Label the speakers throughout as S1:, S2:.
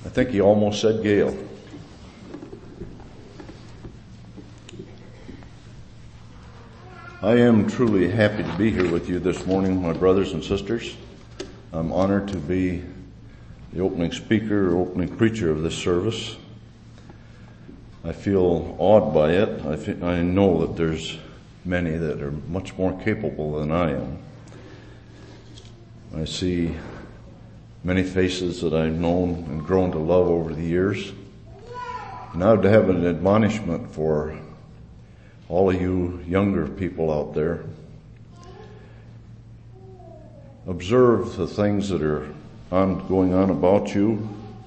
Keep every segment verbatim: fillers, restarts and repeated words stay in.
S1: I think he almost said Gail. I am truly happy to be here with you this morning, my brothers and sisters. I'm honored to be the opening speaker or opening preacher of this service. I feel awed by it. I, feel, I know that there's many that are much more capable than I am. I see many faces that I've known and grown to love over the years. And I would have an admonishment for all of you younger people out there. Observe the things that are on, going on about you.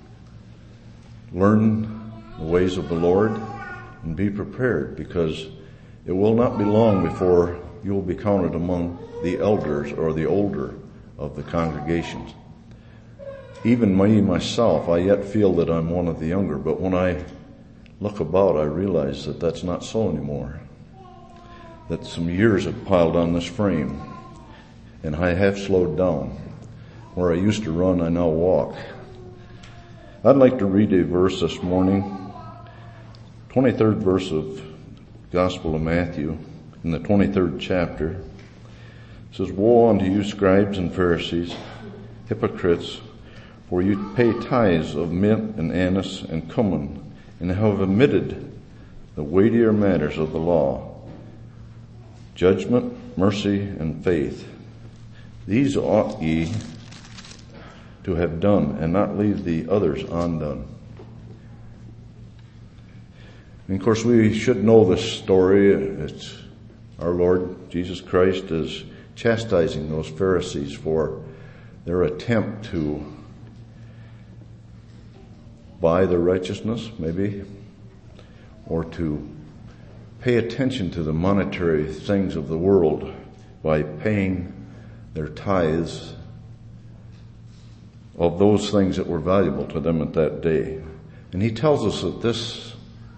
S1: Learn the ways of the Lord and be prepared, because it will not be long before you will be counted among the elders or the older of the congregations. Even me, myself, I yet feel that I'm one of the younger, but when I look about, I realize that that's not so anymore. That some years have piled on this frame, and I have slowed down. Where I used to run, I now walk. I'd like to read a verse this morning, twenty-third verse of Gospel of Matthew, in the twenty-third chapter. It says, "Woe unto you, scribes and Pharisees, hypocrites, for you pay tithes of mint and anise and cumin, and have omitted the weightier matters of the law, judgment, mercy, and faith. These ought ye to have done, and not leave the others undone." And of course, we should know this story. It's our Lord Jesus Christ is chastising those Pharisees for their attempt to buy their righteousness, maybe, or to pay attention to the monetary things of the world by paying their tithes of those things that were valuable to them at that day. And he tells us that this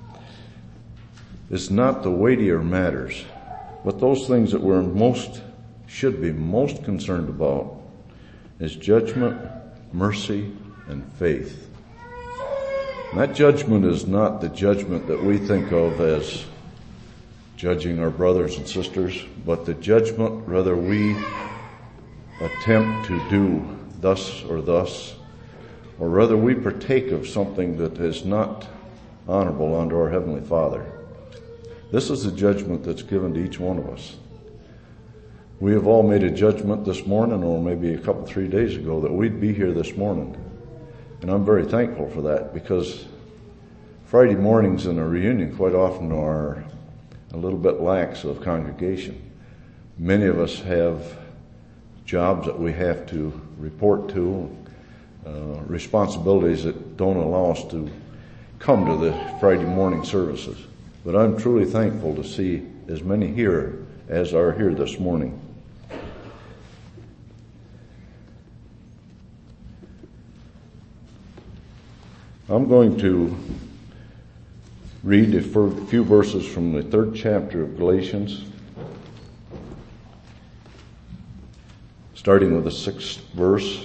S1: is not the weightier matters, but those things that we're most, should be most concerned about is judgment, mercy, and faith. And that judgment is not the judgment that we think of as judging our brothers and sisters, but the judgment whether we attempt to do thus or thus, or whether we partake of something that is not honorable unto our Heavenly Father. This is the judgment that's given to each one of us. We have all made a judgment this morning, or maybe a couple, three days ago, that we'd be here this morning. And I'm very thankful for that, because Friday mornings in a reunion quite often are a little bit lax of congregation. Many of us have jobs that we have to report to, uh, responsibilities that don't allow us to come to the Friday morning services. But I'm truly thankful to see as many here as are here this morning. I'm going to read a few verses from the third chapter of Galatians, starting with the sixth verse,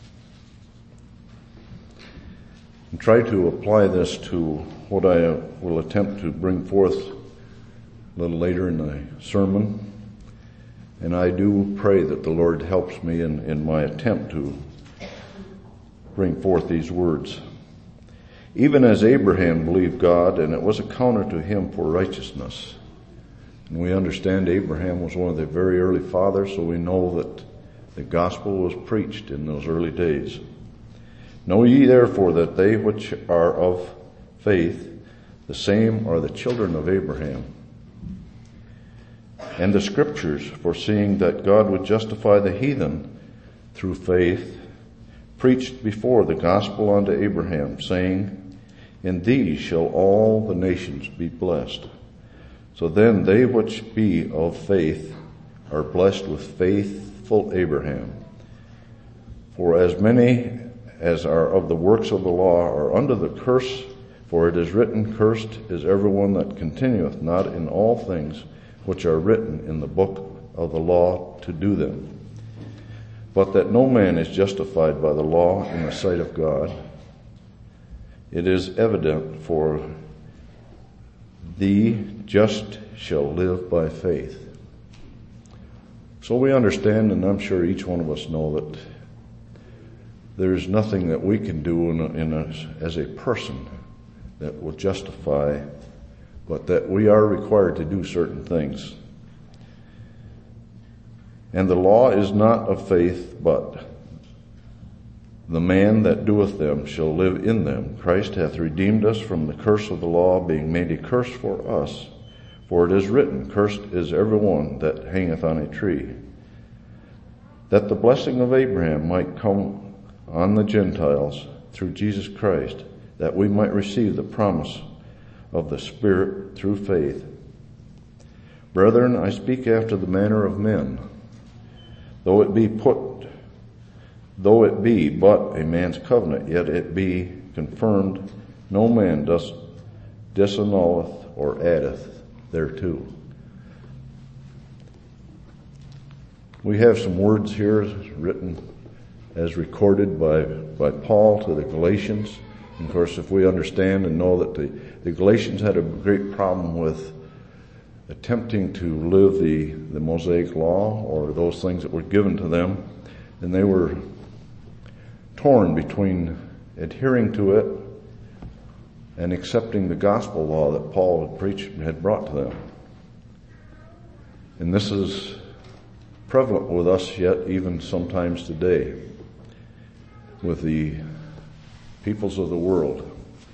S1: and try to apply this to what I will attempt to bring forth a little later in the sermon. And I do pray that the Lord helps me in, in my attempt to bring forth these words. "Even as Abraham believed God, and it was accounted to him for righteousness." And we understand Abraham was one of the very early fathers, so we know that the gospel was preached in those early days. "Know ye therefore that they which are of faith, the same are the children of Abraham. And the scriptures, foreseeing that God would justify the heathen through faith, preached before the gospel unto Abraham, saying, In these shall all the nations be blessed. So then they which be of faith are blessed with faithful Abraham. For as many as are of the works of the law are under the curse, for it is written, Cursed is everyone that continueth not in all things which are written in the book of the law to do them. But that no man is justified by the law in the sight of God. it is evident, for the just shall live by faith. So we understand, and I'm sure each one of us know, that there's nothing that we can do in a, in a, as a person that will justify, but that we are required to do certain things. And the law is not of faith, but the man that doeth them shall live in them. Christ hath redeemed us from the curse of the law, being made a curse for us. For it is written, Cursed is every one that hangeth on a tree, that the blessing of Abraham might come on the Gentiles through Jesus Christ, that we might receive the promise of the Spirit through faith. Brethren, I speak after the manner of men, though it be put, though it be but a man's covenant, yet it be confirmed, no man does disannulleth or addeth thereto. We have some words here written as recorded by, by Paul to the Galatians. And of course, if we understand and know that the, the Galatians had a great problem with attempting to live the, the Mosaic law or those things that were given to them, and they were torn between adhering to it and accepting the gospel law that Paul had preached and had brought to them. And this is prevalent with us yet even sometimes today with the peoples of the world.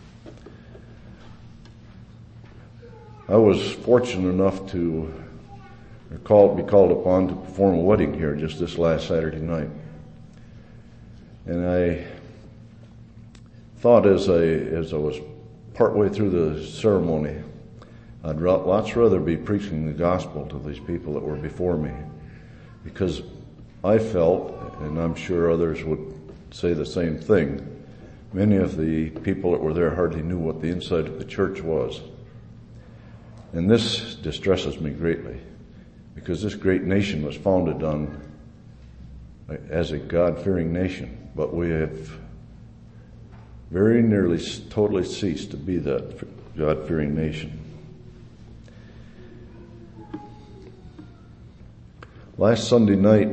S1: I was fortunate enough to call, be called upon to perform a wedding here just this last Saturday night. And I thought as I, as I was partway through the ceremony, I'd lots rather be preaching the gospel to these people that were before me, because I felt, and I'm sure others would say the same thing, many of the people that were there hardly knew what the inside of the church was. And this distresses me greatly, because this great nation was founded on as a God-fearing nation, but we have very nearly totally ceased to be that God-fearing nation. Last Sunday night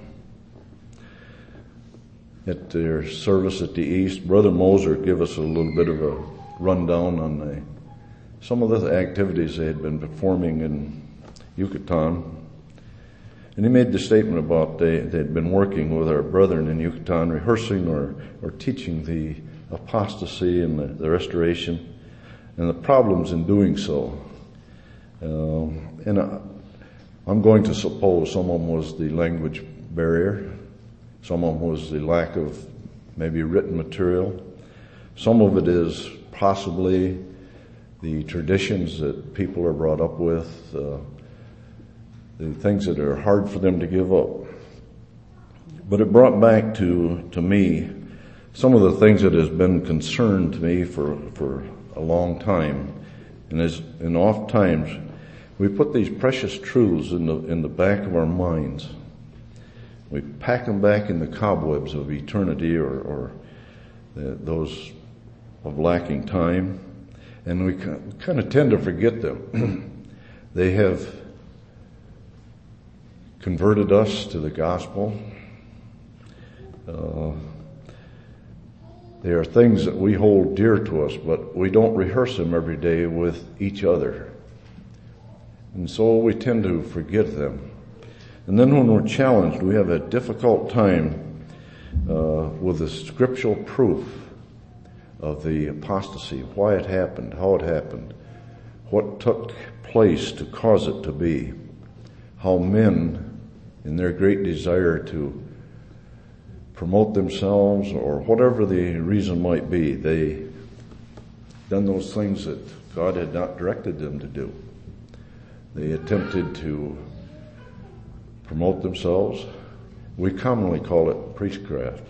S1: at their service at the East, Brother Moser gave us a little bit of a rundown on the, some of the activities they had been performing in Yucatan. And he made the statement about they had been working with our brethren in Yucatan, rehearsing or, or teaching the apostasy and the, the restoration and the problems in doing so. Uh, and I, I'm going to suppose some of them was the language barrier. Some of them was the lack of maybe written material. Some of it is possibly the traditions that people are brought up with, uh, the things that are hard for them to give up. But it brought back to, to me some of the things that has been concerned to me for, for a long time. And as, and oft times we put these precious truths in the, in the back of our minds. We pack them back in the cobwebs of eternity or, or the, those of lacking time. And we kind of tend to forget them. They have converted us to the gospel. Uh, they are things that we hold dear to us, but we don't rehearse them every day with each other. And so we tend to forget them. And then when we're challenged, we have a difficult time uh, with the scriptural proof of the apostasy, why it happened, how it happened, what took place to cause it to be, how men, in their great desire to promote themselves or whatever the reason might be, they done those things that God had not directed them to do. They attempted to promote themselves. We commonly call it priestcraft.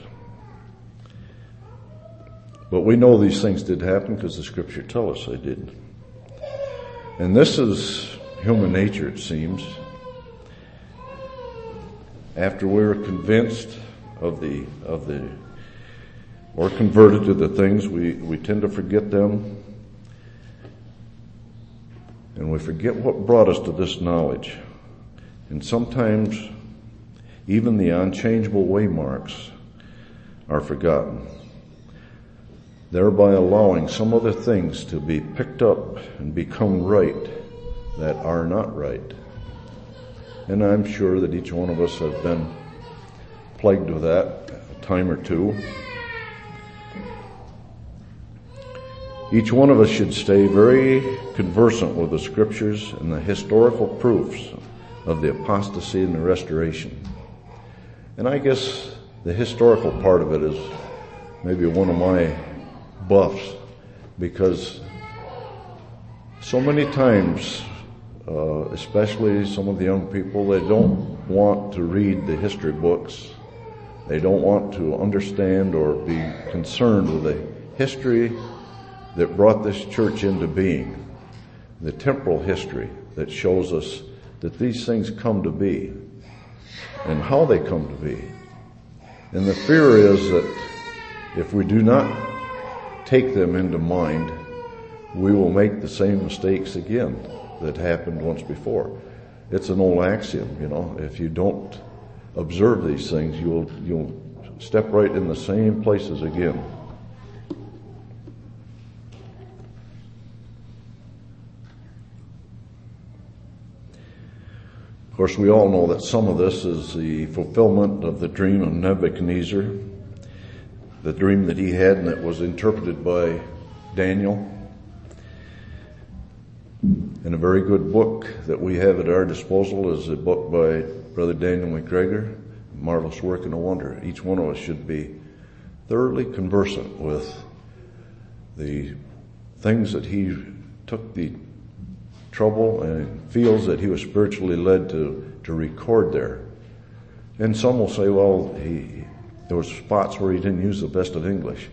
S1: But we know these things did happen because the scripture tells us they did. And this is human nature, it seems. After we were convinced of the of the or converted to the things, we, we tend to forget them. And we forget what brought us to this knowledge. And sometimes even the unchangeable waymarks are forgotten, thereby allowing some other things to be picked up and become right that are not right. And I'm sure that each one of us have been plagued with that a time or two. Each one of us should stay very conversant with the scriptures and the historical proofs of the apostasy and the restoration. And I guess the historical part of it is maybe one of my buffs, because so many times, uh, especially some of the young people, they don't want to read the history books. They don't want to understand or be concerned with the history that brought this church into being, the temporal history that shows us that these things come to be and how they come to be. And the fear is that if we do not take them into mind, we will make the same mistakes again that happened once before. It's an old axiom, you know, if you don't observe these things, you'll, you'll step right in the same places again. Of course, we all know that some of this is the fulfillment of the dream of Nebuchadnezzar, the dream that he had and that was interpreted by Daniel. And a very good book that we have at our disposal is a book by Brother Daniel McGregor, Marvelous Work and a Wonder. Each one of us should be thoroughly conversant with the things that he took the trouble and feels that he was spiritually led to, to record there. And some will say, well, he, there were spots where he didn't use the best of English.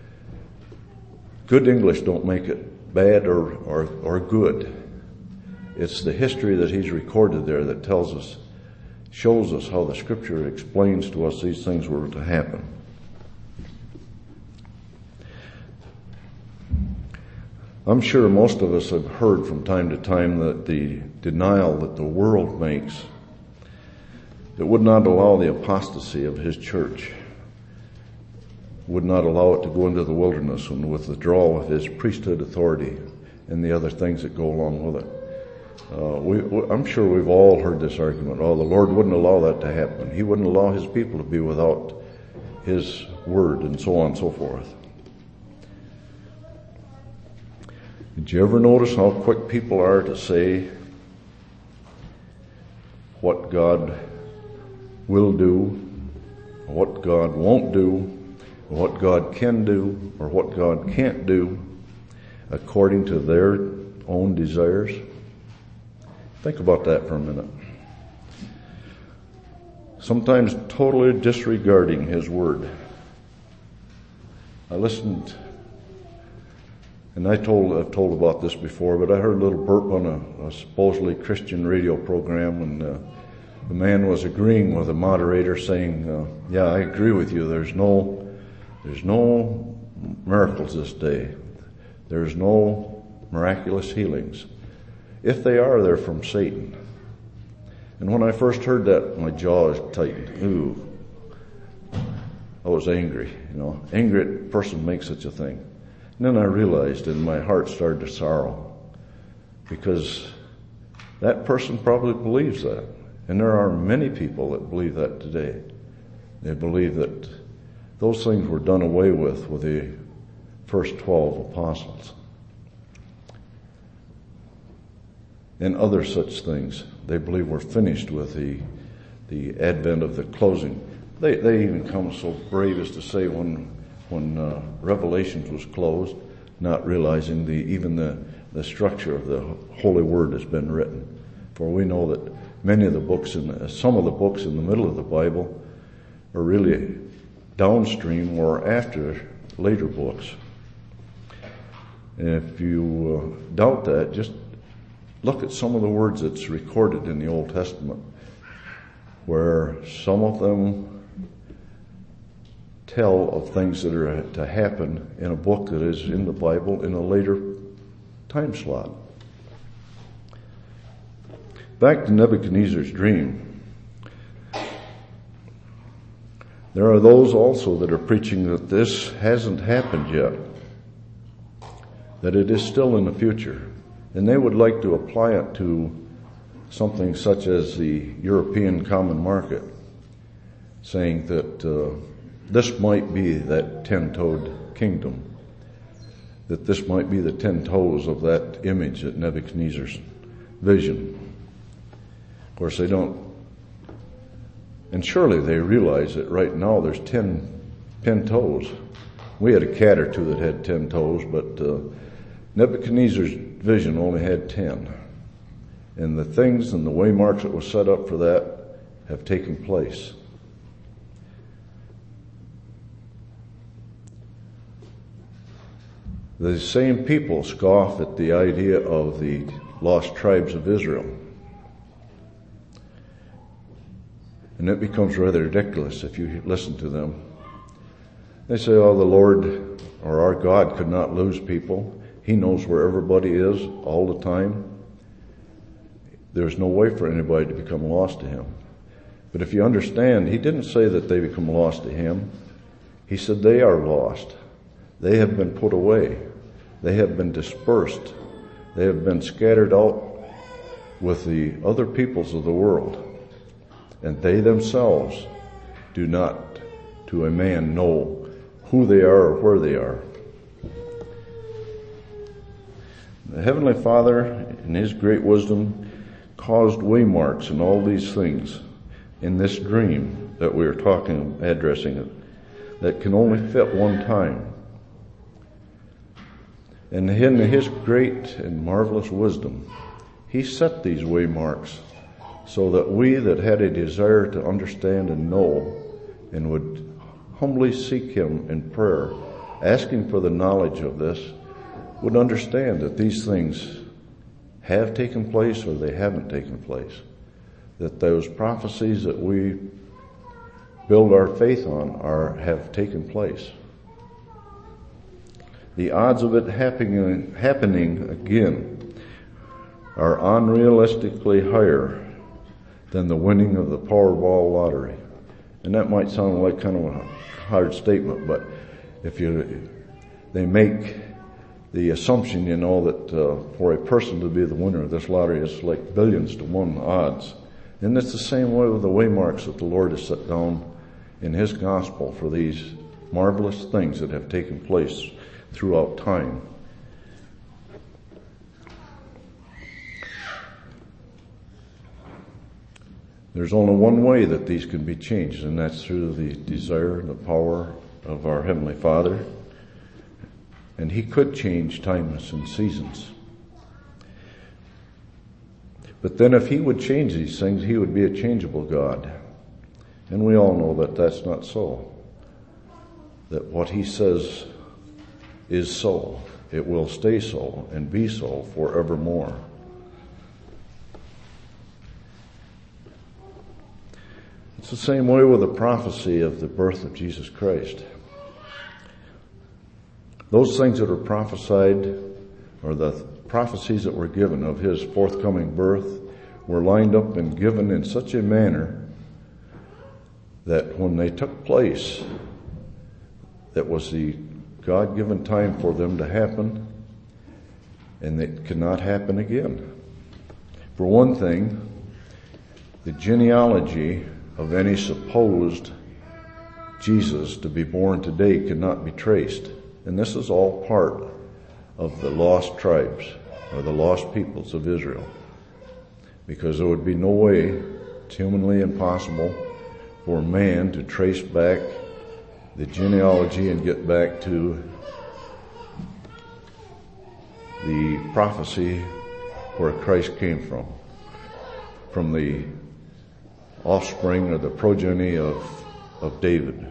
S1: Good English don't make it bad or, or, or good. It's the history that he's recorded there that tells us, shows us how the scripture explains to us these things were to happen. I'm sure most of us have heard from time to time that the denial that the world makes that would not allow the apostasy of his church, would not allow it to go into the wilderness and withdrawal of his priesthood authority and the other things that go along with it. Uh, we, I'm sure we've all heard this argument. Oh, the Lord wouldn't allow that to happen. He wouldn't allow his people to be without his word and so on and so forth. Did you ever notice how quick people are to say what God will do, what God won't do, what God can do, or what God can't do according to their own desires? Think about that for a minute. Sometimes totally disregarding his word. I listened, and I told, I've told about this before, but I heard a little burp on a, a supposedly Christian radio program, and uh, the man was agreeing with the moderator saying, uh, yeah, I agree with you. There's no, there's no miracles this day. There's no miraculous healings. If they are, they're from Satan. And when I first heard that, my jaw tightened. Ooh. I was angry, you know. Angry at a person makes such a thing. And then I realized, and my heart started to sorrow, because that person probably believes that. And there are many people that believe that today. They believe that those things were done away with with the first twelve apostles. And other such things they believe were finished with the the advent of the closing. They they even come so brave as to say when when uh, Revelations was closed, not realizing the even the the structure of the Holy Word has been written. For we know that many of the books in the, some of the books in the middle of the Bible are really downstream or after later books. And if you uh, doubt that, just look at some of the words that's recorded in the Old Testament, where some of them tell of things that are to happen in a book that is in the Bible in a later time slot. Back to Nebuchadnezzar's dream. There are those also that are preaching that this hasn't happened yet, that it is still in the future, and they would like to apply it to something such as the European common market, saying that uh, this might be that ten-toed kingdom, that this might be the ten toes of that image that Nebuchadnezzar's vision. Of course, they don't, and surely they realize that right now there's ten, ten toes. We had a cat or two that had ten toes, but uh, Nebuchadnezzar's vision only had ten. And the things and the waymarks that were set up for that have taken place. The same people scoff at the idea of the lost tribes of Israel. And it becomes rather ridiculous if you listen to them. They say, oh, the Lord or our God could not lose people. He knows where everybody is all the time. There's no way for anybody to become lost to him. But if you understand, he didn't say that they become lost to him. He said they are lost. They have been put away. They have been dispersed. They have been scattered out with the other peoples of the world. And they themselves do not, to a man, know who they are or where they are. The Heavenly Father, in His great wisdom, caused waymarks and all these things in this dream that we are talking, addressing it, that can only fit one time. And in His great and marvelous wisdom, He set these waymarks so that we that had a desire to understand and know and would humbly seek Him in prayer, asking for the knowledge of this, would understand that these things have taken place or they haven't taken place. That those prophecies that we build our faith on are have taken place. The odds of it happening, happening again are unrealistically higher than the winning of the Powerball lottery. And that might sound like kind of a hard statement, but if you, they make the assumption, you know, that uh, for a person to be the winner of this lottery is like billions to one odds. And it's the same way with the waymarks that the Lord has set down in His gospel for these marvelous things that have taken place throughout time. There's only one way that these can be changed, and that's through the desire and the power of our Heavenly Father. And He could change times and seasons. But then if He would change these things, He would be a changeable God. And we all know that that's not so. That what He says is so. It will stay so and be so forevermore. It's the same way with the prophecy of the birth of Jesus Christ. Those things that are prophesied, or the prophecies that were given of His forthcoming birth, were lined up and given in such a manner that when they took place, that was the God-given time for them to happen, and it cannot happen again. For one thing, the genealogy of any supposed Jesus to be born today cannot be traced. And this is all part of the lost tribes, or the lost peoples of Israel. Because there would be no way, it's humanly impossible, for man to trace back the genealogy and get back to the prophecy where Christ came from. From the offspring or the progeny of, of David.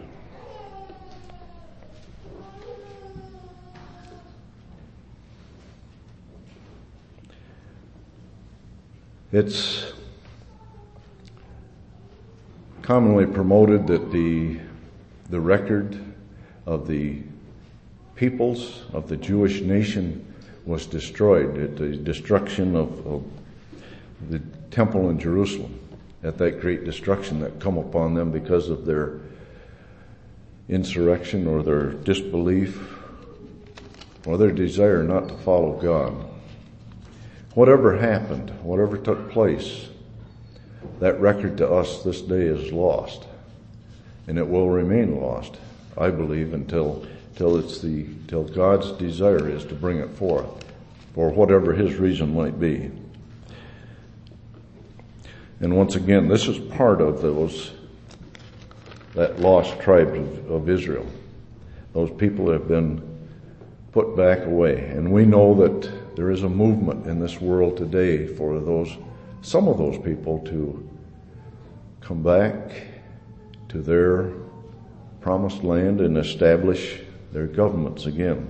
S1: It's commonly promoted that the the record of the peoples of the Jewish nation was destroyed at the destruction of, of the temple in Jerusalem, at that great destruction that come upon them because of their insurrection or their disbelief or their desire not to follow God. Whatever happened, whatever took place, that record to us this day is lost, and it will remain lost, I believe, until till it's the till God's desire is to bring it forth, for whatever His reason might be. And once again, this is part of those that lost tribe of, of Israel. Those people have been put back away, and we know that there is a movement in this world today for those some of those people to come back to their promised land and establish their governments again.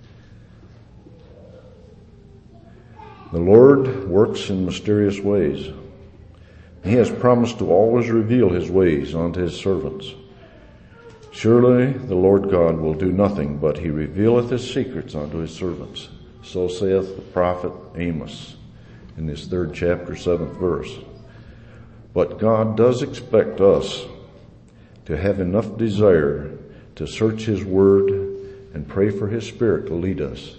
S1: The Lord works in mysterious ways. He has promised to always reveal His ways unto His servants. Surely the Lord God will do nothing, but He revealeth His secrets unto His servants. So saith the prophet Amos in his third chapter, seventh verse. But God does expect us to have enough desire to search His Word and pray for His Spirit to lead us.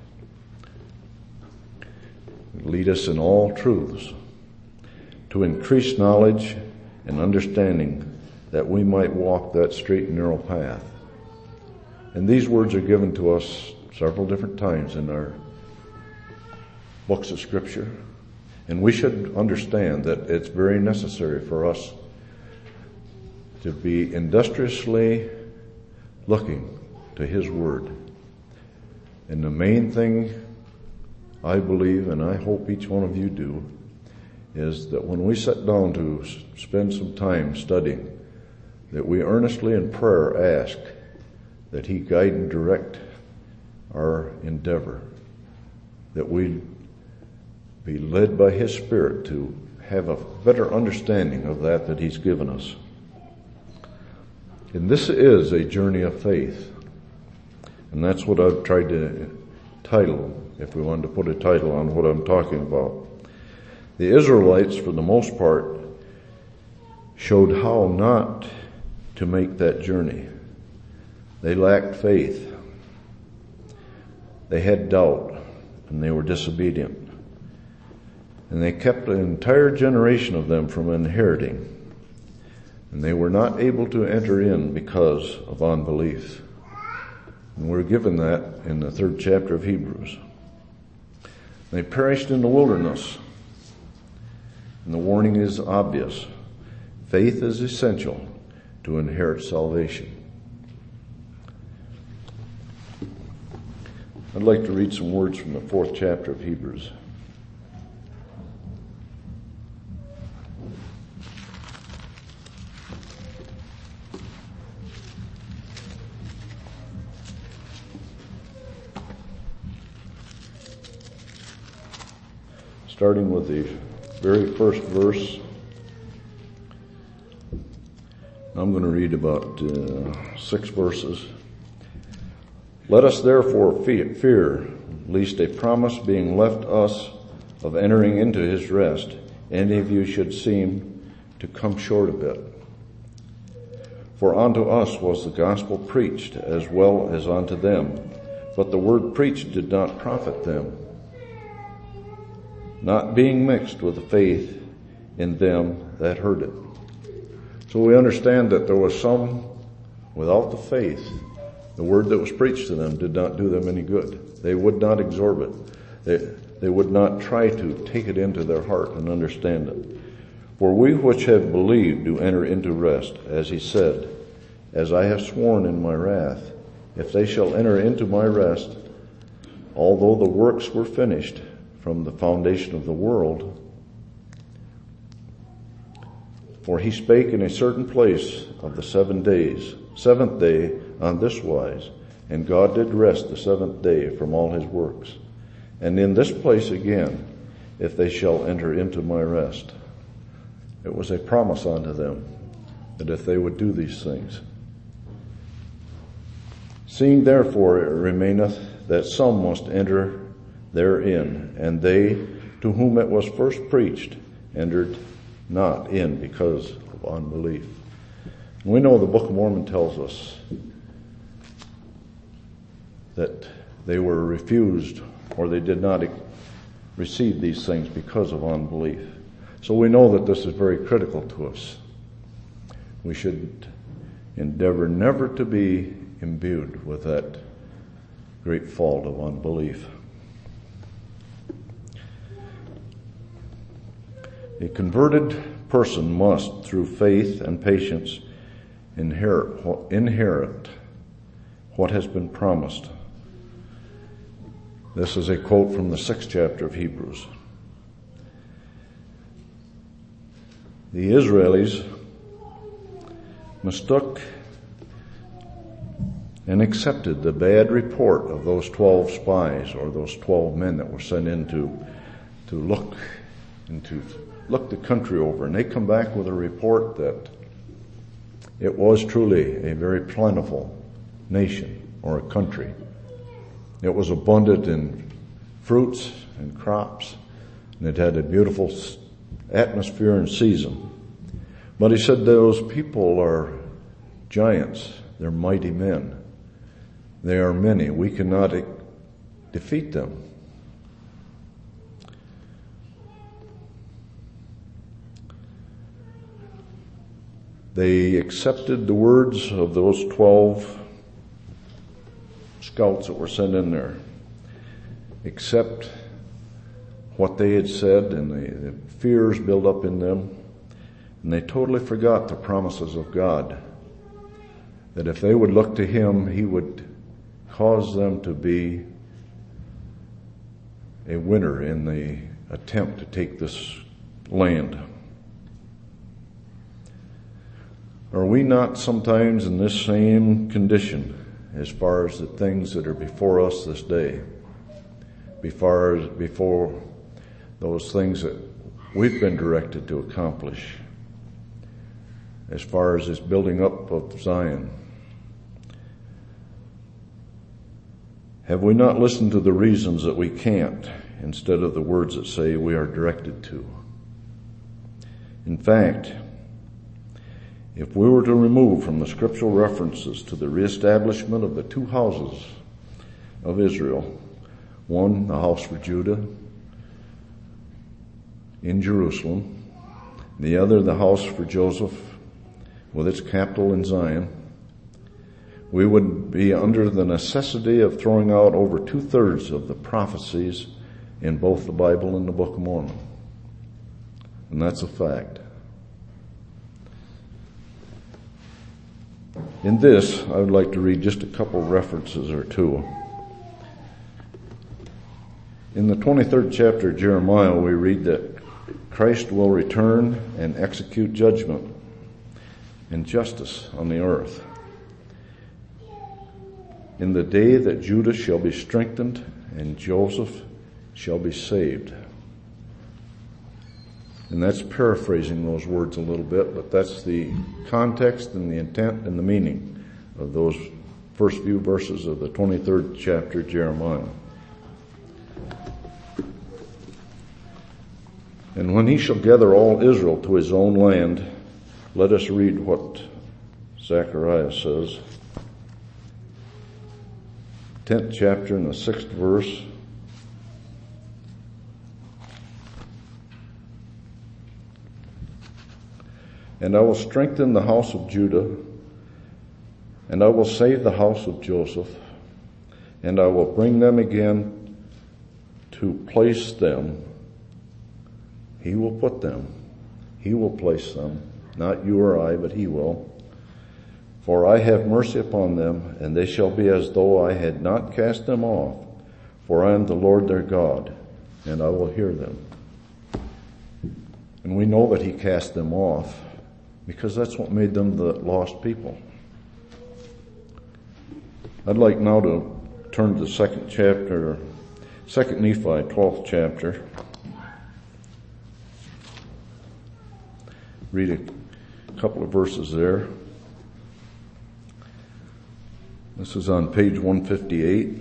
S1: Lead us in all truths, to increase knowledge and understanding that we might walk that straight and narrow path. And these words are given to us several different times in our books of Scripture. And we should understand that it's very necessary for us to be industriously looking to His Word. And the main thing I believe, and I hope each one of you do, is that when we sit down to spend some time studying, that we earnestly in prayer ask that He guide and direct our endeavor, that we be led by His Spirit to have a better understanding of that that He's given us. And this is a journey of faith. And that's what I've tried to title, if we wanted to put a title on what I'm talking about. The Israelites, for the most part, showed how not to make that journey. They lacked faith. They had doubt, and they were disobedient. And they kept an entire generation of them from inheriting. And they were not able to enter in because of unbelief. And we're given that in the third chapter of Hebrews. They perished in the wilderness. And the warning is obvious. Faith is essential to inherit salvation. I'd like to read some words from the fourth chapter of Hebrews. Starting with the very first verse. I'm going to read about uh, six verses. Let us therefore fear, lest a promise being left us of entering into His rest, any of you should seem to come short of it. For unto us was the gospel preached as well as unto them, but the word preached did not profit them, not being mixed with the faith in them that heard it. So we understand that there was some without the faith. The word that was preached to them did not do them any good. They would not absorb it. They, they would not try to take it into their heart and understand it. For we which have believed do enter into rest, as He said, as I have sworn in my wrath, if they shall enter into my rest, although the works were finished from the foundation of the world. For He spake in a certain place of the seven days, seventh day on this wise, and God did rest the seventh day from all His works. And in this place again, if they shall enter into my rest. It was a promise unto them that if they would do these things. Seeing therefore it remaineth that some must enter therein, and they to whom it was first preached entered not in because of unbelief. And we know the Book of Mormon tells us that they were refused, or they did not receive these things because of unbelief. So we know that this is very critical to us. We should endeavor never to be imbued with that great fault of unbelief. A converted person must, through faith and patience, inherit, inherit what has been promised. This is a quote from the sixth chapter of Hebrews. The Israelis mistook and accepted the bad report of those twelve spies, or those twelve men that were sent in to, to look into look the country over, and they come back with a report that it was truly a very plentiful nation or a country. It was abundant in fruits and crops, and it had a beautiful atmosphere and season. But he said those people are giants. They're mighty men. They are many. We cannot defeat them. They accepted the words of those twelve scouts that were sent in there, accept what they had said, and the, the fears built up in them, and they totally forgot the promises of God, that if they would look to Him, He would cause them to be a winner in the attempt to take this land. Are we not sometimes in this same condition as far as the things that are before us this day? Before, before those things that we've been directed to accomplish, as far as this building up of Zion. Have we not listened to the reasons that we can't, instead of the words that say we are directed to? In fact, if we were to remove from the scriptural references to the reestablishment of the two houses of Israel, one, the house for Judah in Jerusalem, the other, the house for Joseph with its capital in Zion, we would be under the necessity of throwing out over two-thirds of the prophecies in both the Bible and the Book of Mormon. And that's a fact. In this, I would like to read just a couple references or two. In the twenty-third chapter of Jeremiah, we read that Christ will return and execute judgment and justice on the earth. In the day that Judah shall be strengthened and Joseph shall be saved. And that's paraphrasing those words a little bit, but that's the context and the intent and the meaning of those first few verses of the twenty-third chapter of Jeremiah. And when he shall gather all Israel to his own land, let us read what Zechariah says. Tenth chapter and the sixth verse. And I will strengthen the house of Judah, and I will save the house of Joseph, and I will bring them again to place them. He will put them. He will place them. Not you or I, but He will. For I have mercy upon them, and they shall be as though I had not cast them off. For I am the Lord their God, and I will hear them. And we know that He cast them off, because that's what made them the lost people. I'd like now to turn to the second chapter, Second Nephi, twelfth chapter. Read a couple of verses there. This is on page one fifty-eight.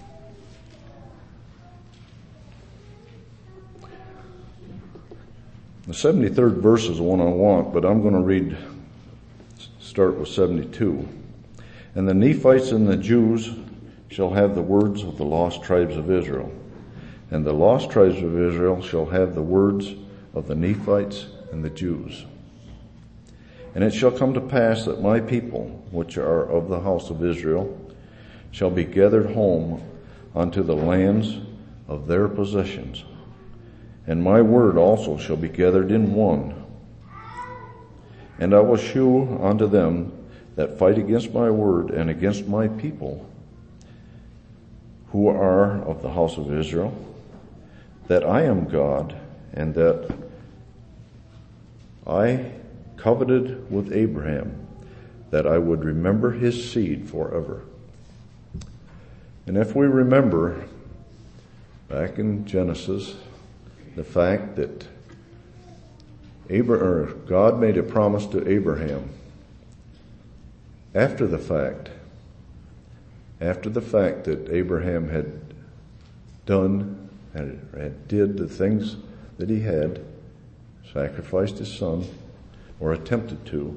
S1: The seventy-third verse is the one I want, but I'm going to read, start with seventy-two. And the Nephites and the Jews shall have the words of the lost tribes of Israel. And the lost tribes of Israel shall have the words of the Nephites and the Jews. And it shall come to pass that my people, which are of the house of Israel, shall be gathered home unto the lands of their possessions. And my word also shall be gathered in one. And I will shew unto them that fight against my word and against my people, who are of the house of Israel, that I am God, and that I coveted with Abraham, that I would remember his seed forever. And if we remember back in Genesis, the fact that Abraham, or God made a promise to Abraham after the fact, after the fact that Abraham had done and had did the things that he had, sacrificed his son, or attempted to,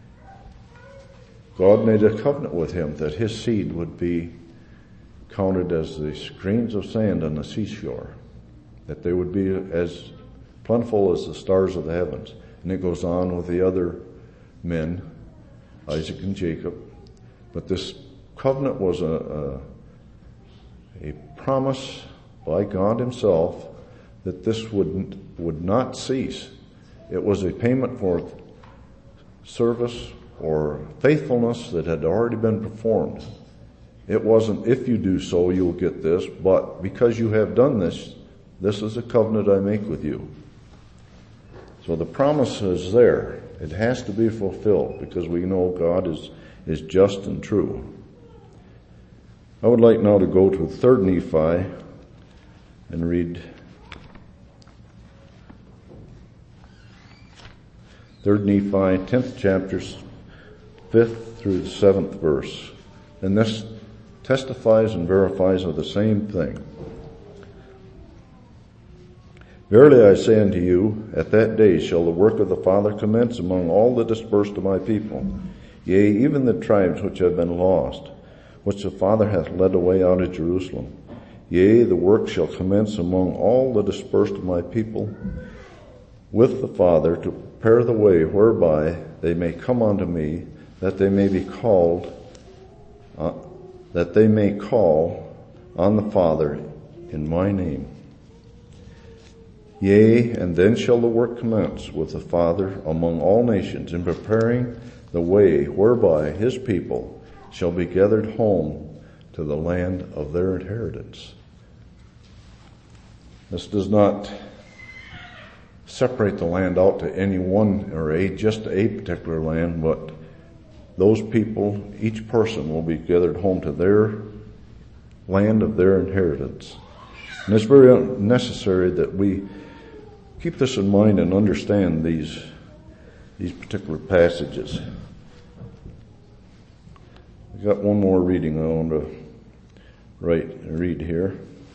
S1: God made a covenant with him that his seed would be counted as the grains of sand on the seashore, that they would be as plentiful as the stars of the heavens. And it goes on with the other men, Isaac and Jacob. But this covenant was a, a, a promise by God himself that this would, would not cease. It was a payment for service or faithfulness that had already been performed. It wasn't, if you do so, you'll get this, but because you have done this, this is a covenant I make with you. So the promise is there. It has to be fulfilled because we know God is, is just and true. I would like now to go to Third Nephi and read Third Nephi, tenth chapter, fifth through the seventh verse. And this testifies and verifies of the same thing. Verily I say unto you, at that day shall the work of the Father commence among all the dispersed of my people, yea, even the tribes which have been lost, which the Father hath led away out of Jerusalem. Yea, the work shall commence among all the dispersed of my people with the Father, to prepare the way whereby they may come unto me, that they may be called, uh, that they may call on the Father in my name. Yea, and then shall the work commence with the Father among all nations, in preparing the way whereby his people shall be gathered home to the land of their inheritance. This does not separate the land out to any one or a just a particular land, but those people, each person will be gathered home to their land of their inheritance. And it's very necessary that we keep this in mind and understand these, these particular passages. We've got one more reading I want to write, read here.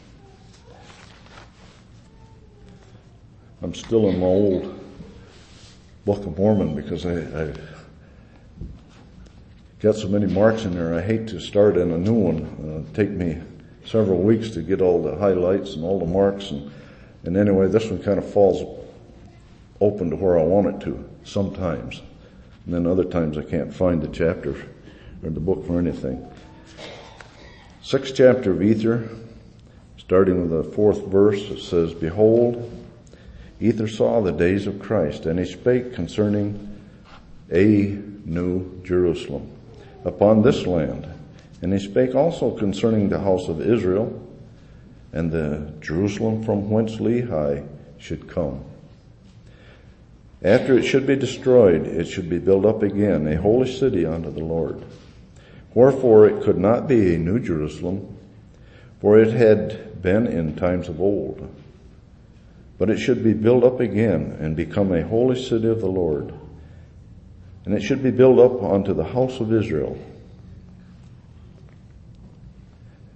S1: I'm still in my old Book of Mormon because I, I've got so many marks in there. I hate to start in a new one. It'll take me several weeks to get all the highlights and all the marks. And, and anyway, this one kind of falls open to where I want it to sometimes. And then other times I can't find the chapter or the book for anything. Sixth chapter of Ether, starting with the fourth verse, it says, Behold, Ether saw the days of Christ, and he spake concerning a new Jerusalem upon this land. And he spake also concerning the house of Israel, and the Jerusalem from whence Lehi should come. After it should be destroyed, it should be built up again, a holy city unto the Lord. Wherefore it could not be a new Jerusalem, for it had been in times of old. But it should be built up again and become a holy city of the Lord. And it should be built up unto the house of Israel.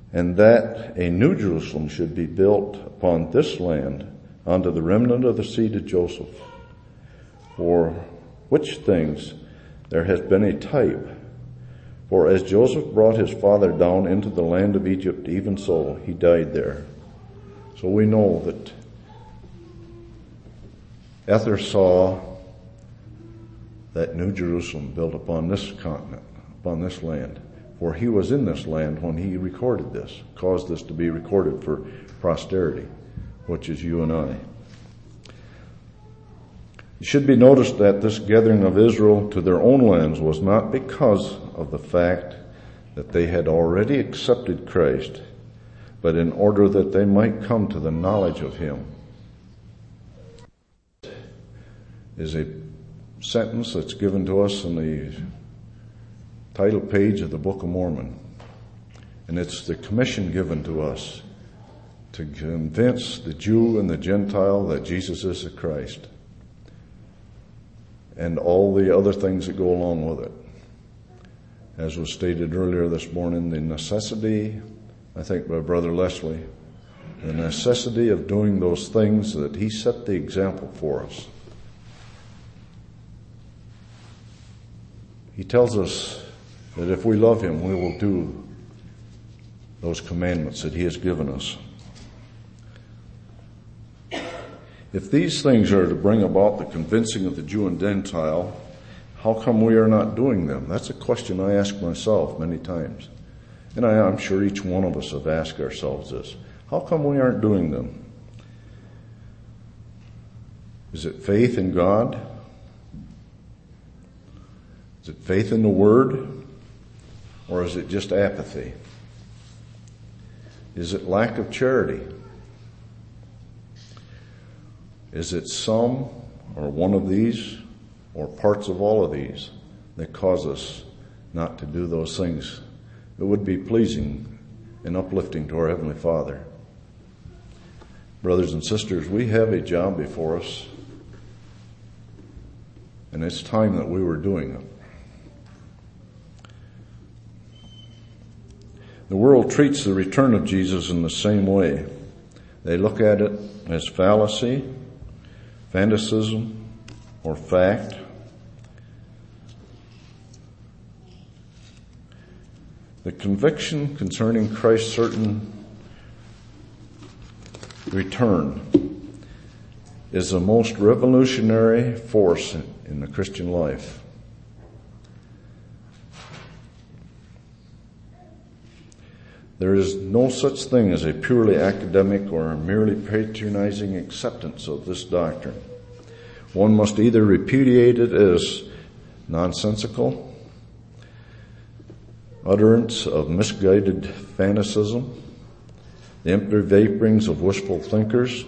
S1: and that a new Jerusalem should be built upon this land unto the remnant of the seed of Joseph, for which things there has been a type. For as Joseph brought his father down into the land of Egypt, even so he died there. So we know that Ether saw that new Jerusalem built upon this continent, upon this land. For he was in this land when he recorded this, caused this to be recorded for posterity, which is you and I. It should be noticed that this gathering of Israel to their own lands was not because of the fact that they had already accepted Christ, but in order that they might come to the knowledge of him. Is a sentence that's given to us in the title page of the Book of Mormon. And it's the commission given to us to convince the Jew and the Gentile that Jesus is the Christ, and all the other things that go along with it. As was stated earlier this morning, the necessity, I think by Brother Leslie, the necessity of doing those things that he set the example for us. He tells us that if we love him, we will do those commandments that he has given us. If these things are to bring about the convincing of the Jew and Gentile, how come we are not doing them? That's a question I ask myself many times. And I, I'm sure each one of us have asked ourselves this. How come we aren't doing them? Is it faith in God? Is it faith in the Word? Or is it just apathy? Is it lack of charity? Is it some or one of these or parts of all of these that cause us not to do those things that would be pleasing and uplifting to our Heavenly Father? Brothers and sisters, we have a job before us, and it's time that we were doing it. The world treats the return of Jesus in the same way. They look at it as fallacy, fanaticism, or fact. The conviction concerning Christ's certain return is the most revolutionary force in the Christian life. There is no such thing as a purely academic or a merely patronizing acceptance of this doctrine. One must either repudiate it as nonsensical, utterance of misguided fanaticism, the empty vaporings of wishful thinkers,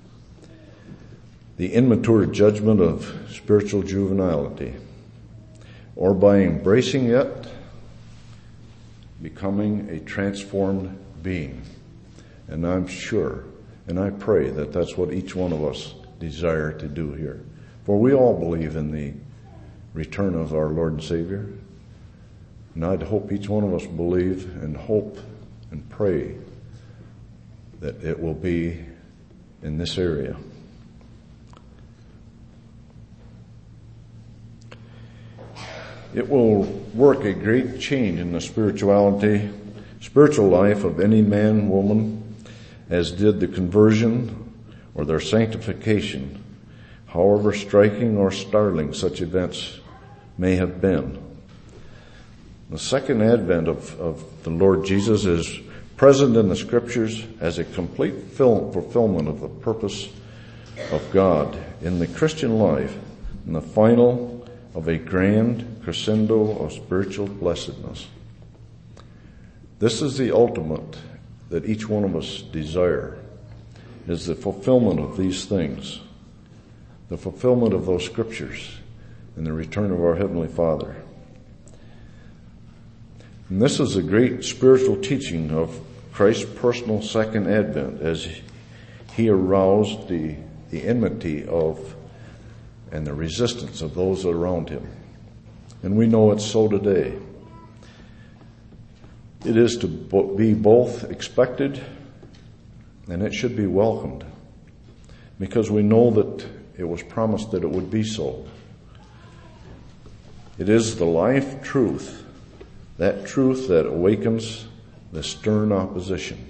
S1: the immature judgment of spiritual juvenility, or by embracing it, becoming a transformed being. And I'm sure, and I pray that that's what each one of us desire to do here. For we all believe in the return of our Lord and Savior. And I'd hope each one of us believe and hope and pray that it will be in this area. It will work a great change in the spirituality, spiritual life of any man, woman, as did the conversion or their sanctification, however striking or startling such events may have been. The second advent of, of the Lord Jesus is present in the Scriptures as a complete fulfillment of the purpose of God in the Christian life and the final of a grand crescendo of spiritual blessedness. This is the ultimate that each one of us desire, is the fulfillment of these things, the fulfillment of those Scriptures and the return of our Heavenly Father. And this is a great spiritual teaching of Christ's personal second advent as he aroused the, the enmity of and the resistance of those around him. And we know it's so today. It is to be both expected and it should be welcomed, because we know that it was promised that it would be so. It is the life truth, that truth that awakens the stern opposition.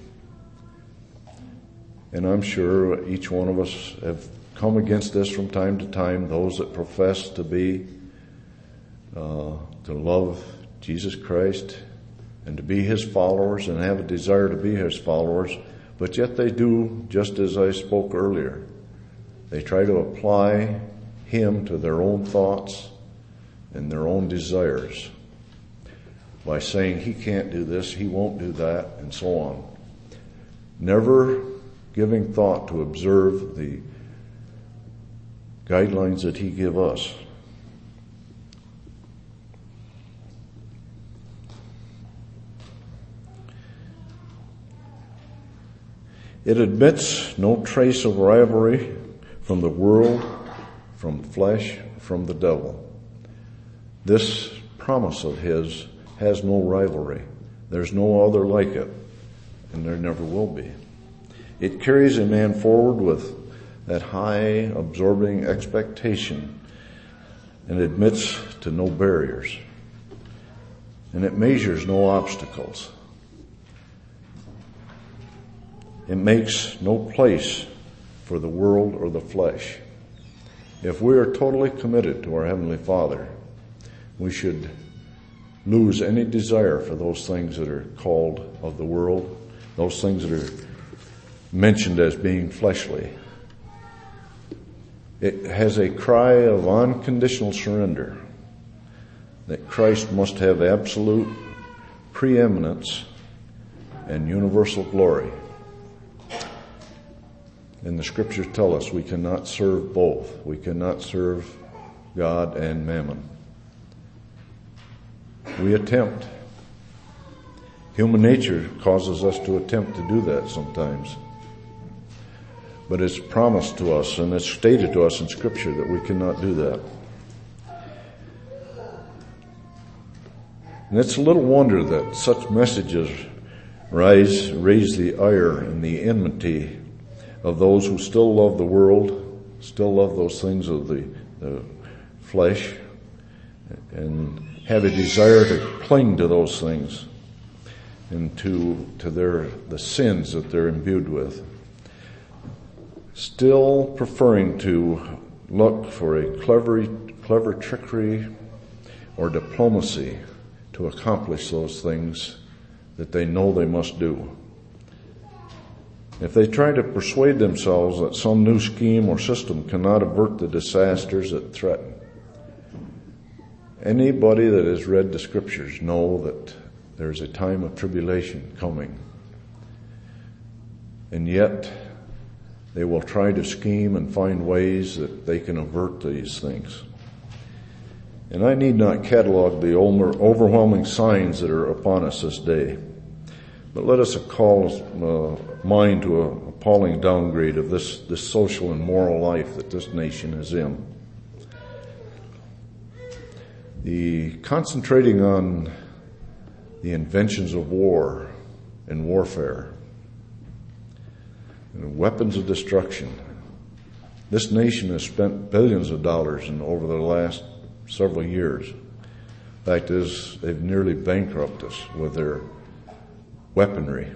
S1: And I'm sure each one of us have come against this from time to time, those that profess to be, uh, to love Jesus Christ and to be His followers and have a desire to be His followers, but yet they do just as I spoke earlier. They try to apply Him to their own thoughts and their own desires by saying He can't do this, He won't do that, and so on. Never giving thought to observe the guidelines that He give us. It admits no trace of rivalry from the world, from flesh, from the devil. This promise of His has no rivalry. There's no other like it, and there never will be. It carries a man forward with that high, absorbing expectation and admits to no barriers. And it measures no obstacles. It makes no place for the world or the flesh. If we are totally committed to our Heavenly Father, we should lose any desire for those things that are called of the world, those things that are mentioned as being fleshly. It has a cry of unconditional surrender, that Christ must have absolute preeminence and universal glory. And the scriptures tell us we cannot serve both. We cannot serve God and mammon. We attempt. Human nature causes us to attempt to do that sometimes. But it's promised to us and it's stated to us in Scripture that we cannot do that. And it's a little wonder that such messages rise, raise the ire and the enmity of those who still love the world, still love those things of the, the flesh, and have a desire to cling to those things and to to their the sins that they're imbued with. Still preferring to look for a clever, clever trickery or diplomacy to accomplish those things that they know they must do. If they try to persuade themselves that some new scheme or system cannot avert the disasters that threaten, anybody that has read the Scriptures know that there's a time of tribulation coming. And yet, they will try to scheme and find ways that they can avert these things. And I need not catalog the overwhelming signs that are upon us this day. But let us call uh, mind to an appalling downgrade of this, this social and moral life that this nation is in. The concentrating on the inventions of war and warfare and weapons of destruction. This nation has spent billions of dollars in over the last several years. The fact is, they've nearly bankrupted us with their weaponry.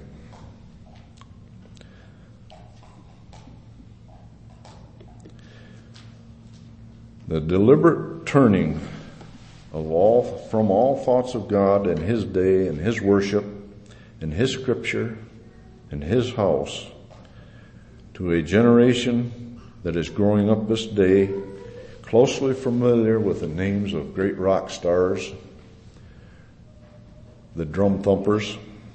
S1: The deliberate turning of all, from all thoughts of God and His day and His worship and His scripture and His house to a generation that is growing up this day closely familiar with the names of great rock stars, the drum thumpers,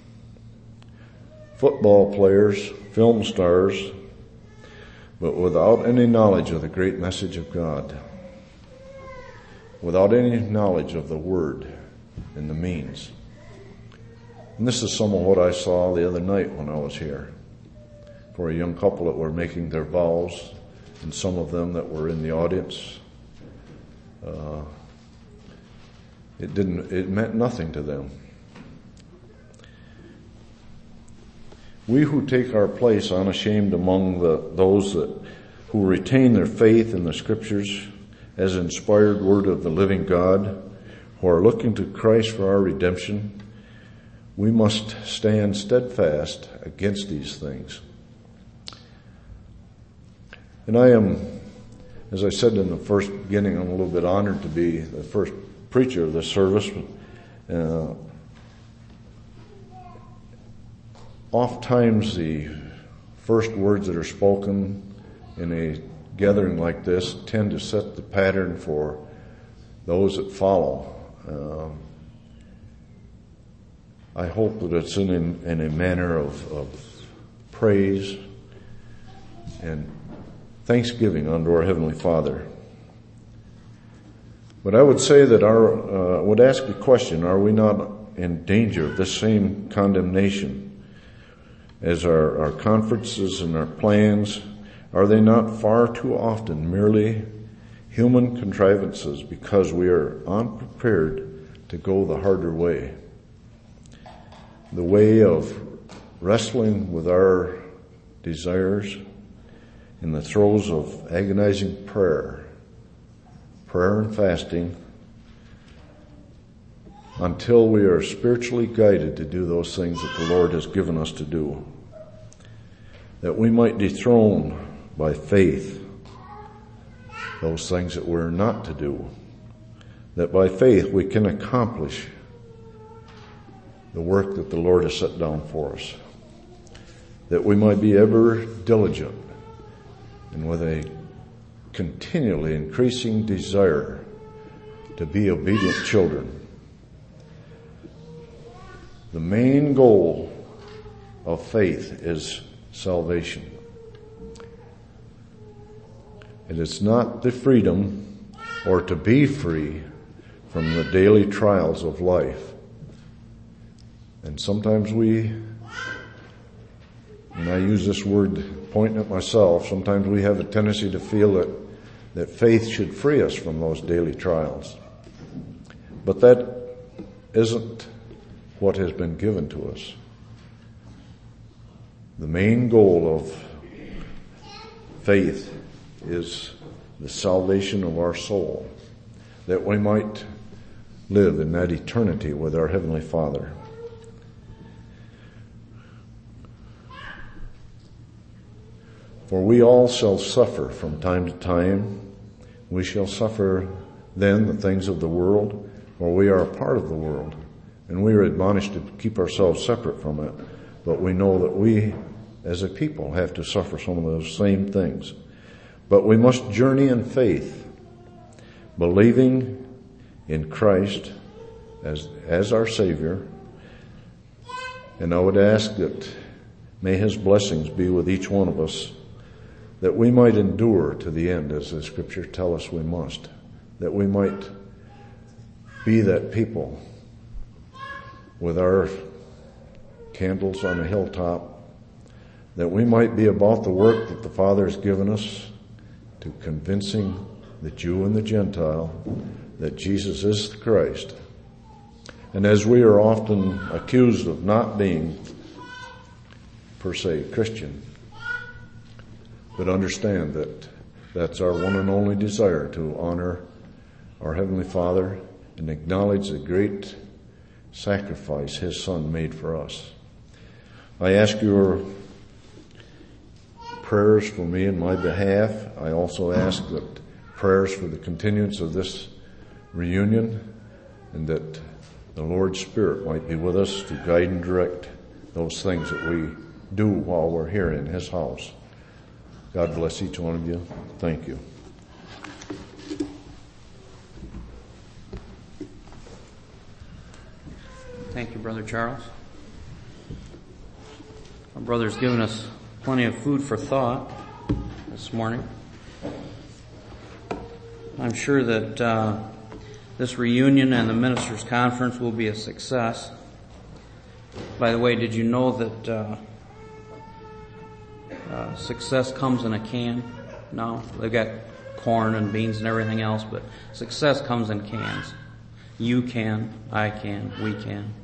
S1: football players, film stars, but without any knowledge of the great message of God, without any knowledge of the Word and the means. And this is some of what I saw the other night when I was here, for a young couple that were making their vows, and some of them that were in the audience. Uh, it didn't, it meant nothing to them. We who take our place unashamed among the, those that who retain their faith in the Scriptures as inspired word of the living God, who are looking to Christ for our redemption, we must stand steadfast against these things. And I am, as I said in the first beginning, I'm a little bit honored to be the first preacher of this service. Uh, oftentimes the first words that are spoken in a gathering like this tend to set the pattern for those that follow. Uh, I hope that it's in, in a manner of, of praise and thanksgiving unto our Heavenly Father. But I would say that our, uh, would ask the question, are we not in danger of this same condemnation as our, our conferences and our plans? Are they not far too often merely human contrivances because we are unprepared to go the harder way? The way of wrestling with our desires in the throes of agonizing prayer, prayer and fasting, until we are spiritually guided to do those things that the Lord has given us to do, that we might dethrone by faith those things that we're not to do, that by faith we can accomplish the work that the Lord has set down for us, that we might be ever diligent and with a continually increasing desire to be obedient children. The main goal of faith is salvation. It is not the freedom or to be free from the daily trials of life. And sometimes we, and I use this word pointing at myself, sometimes we have a tendency to feel that, that faith should free us from those daily trials. But that isn't what has been given to us. The main goal of faith is the salvation of our soul, that we might live in that eternity with our Heavenly Father. For we all shall suffer from time to time. We shall suffer then the things of the world, for we are a part of the world, and we are admonished to keep ourselves separate from it. But we know that we, as a people, have to suffer some of those same things. But we must journey in faith, believing in Christ as, as our Savior. And I would ask that may His blessings be with each one of us, that we might endure to the end, as the Scriptures tell us we must, that we might be that people with our candles on a hilltop, that we might be about the work that the Father has given us, to convincing the Jew and the Gentile that Jesus is the Christ. And as we are often accused of not being, per se, Christian, but understand that that's our one and only desire, to honor our Heavenly Father and acknowledge the great sacrifice His Son made for us. I ask your prayers for me in my behalf. I also ask that prayers for the continuance of this reunion, and that the Lord's Spirit might be with us to guide and direct those things that we do while we're here in His house. God bless each one of you. Thank you.
S2: Thank you, Brother Charles. Our brother's given us plenty of food for thought this morning. I'm sure that uh, this reunion and the ministers' conference will be a success. By the way, did you know that uh, uh, success comes in a can? No, they've got corn and beans and everything else, but success comes in cans. You can, I can, we can.